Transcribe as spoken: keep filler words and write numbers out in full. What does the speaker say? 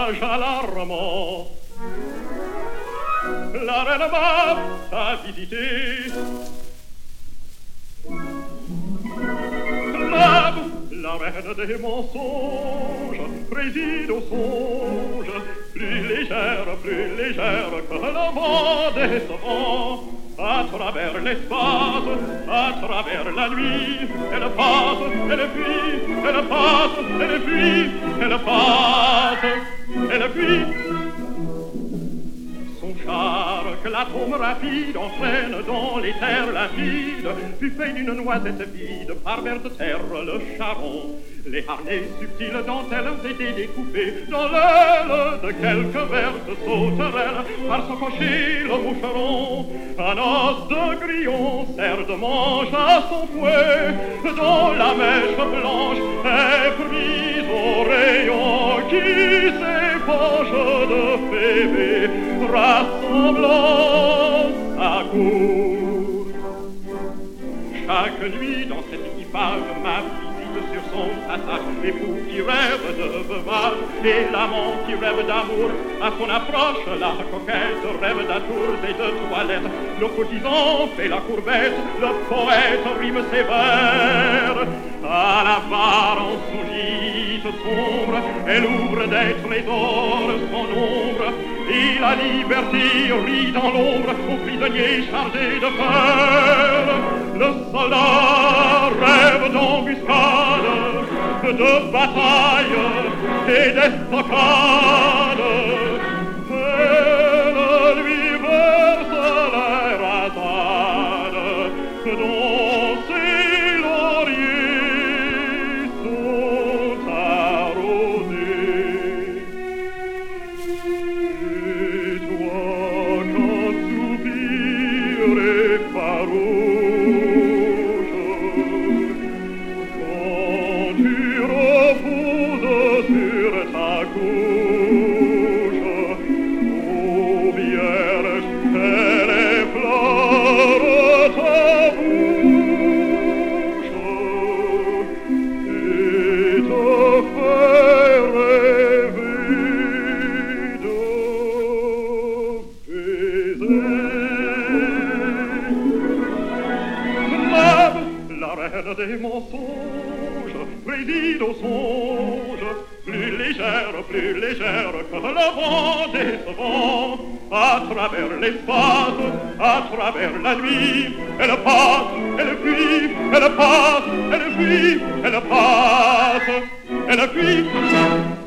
visage alarmant. La reine m'a visité. Mab, la reine des mensonges, préside au songe, plus légère, plus légère que le vent décevant. À travers l'espace, à travers la nuit, elle passe, elle fuit, elle passe, elle fuit, elle passe, elle fuit. Son char que l'atome rapide entraîne dans les terres limpides, fut fait d'une noisette vide par vers de terre le charron. Les harnais subtils dentelles étaient découpés dans l'aile de quelques vertes sauterelles par son cocher le moucheron. Un os de grillon sert de manche à son fouet, dont la mèche blanche est prise au rayon qui s'épanche de bébé, rassemblant sa cour. Chaque nuit dans cette équipage, ma visite sur son passage, l'époux qui rêve de veuvage et l'amant qui rêve d'amour. À son approche, la coquette rêve d'atours et de toilettes. Le courtisan fait la courbette, le poète rime ses vers. À la barre en son gîte sombre, elle ouvre des trésors sans nombre. Et la liberté rit dans l'ombre aux prisonniers chargés de fer. Le soldat rêve d'embuscade, de bataille et d'estocade. Elle lui verse les rasades dont ses lauriers sont arrosés. Et toi qu'un soupir effarouche, des mensonges, préside au songe, plus légère, plus légère que le vent décevant. À travers l'espace, à travers la nuit, elle passe, elle fuit, elle passe, elle fuit, elle passe, elle fuit.